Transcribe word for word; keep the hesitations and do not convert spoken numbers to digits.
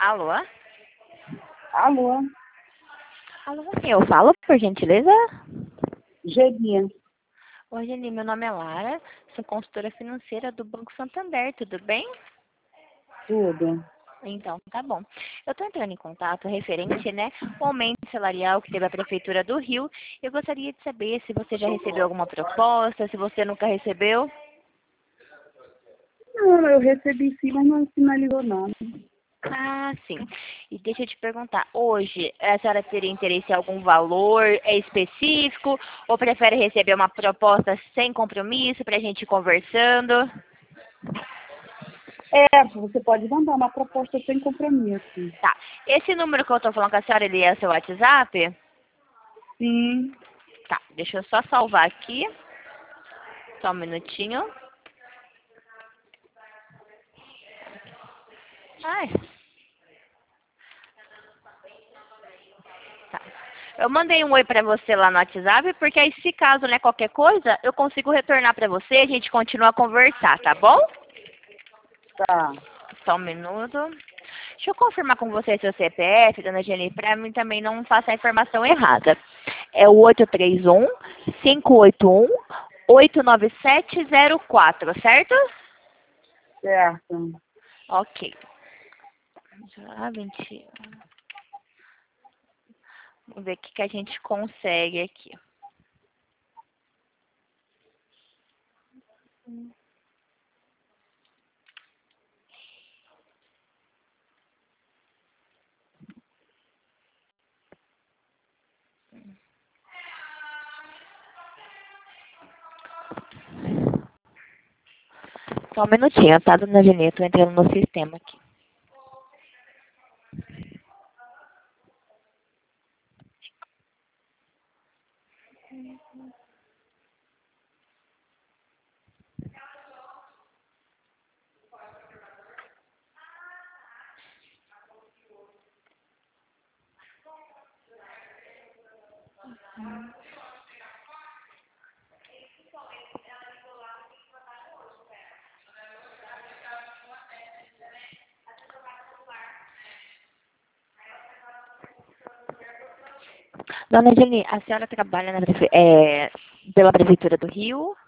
Alô? Alô, Alô, eu falo, por gentileza? Genia, Oi, Jenny, meu nome é Lara, sou consultora financeira do Banco Santander, tudo bem? tudo. Então, tá bom. Eu estou entrando em contato referente, né, ao aumento salarial que teve a Prefeitura do Rio. Eu gostaria de saber se você já recebeu alguma proposta, se você nunca recebeu. Não, eu recebi sim, mas não finalizou nada. Ah, sim. E deixa eu te perguntar, hoje a senhora teria interesse em algum valor específico ou prefere receber uma proposta sem compromisso para a gente ir conversando? É, você pode mandar uma proposta sem compromisso. Tá. Esse número que eu tô falando com a senhora, ele é seu WhatsApp? Sim, Tá, deixa eu só salvar aqui. Só um minutinho. Ai, tá. Eu mandei um oi pra você lá no WhatsApp, porque aí se caso, né, qualquer coisa, eu consigo retornar pra você e a gente continua a conversar, tá bom? tá. Só um minuto. Deixa eu confirmar com você seu C P F, dona Jenny, pra mim também não passar a informação errada. É o oito três um, cinco oito um, oito nove sete zero quatro, certo? Certo. Ok. Ah, vinte. Vamos ver o que, que a gente consegue aqui. Só um minutinho, tá, dona Jenny? Eu tô entrando no sistema aqui. Dona Jenny, a senhora trabalha na prefe... é, pela Prefeitura do Rio?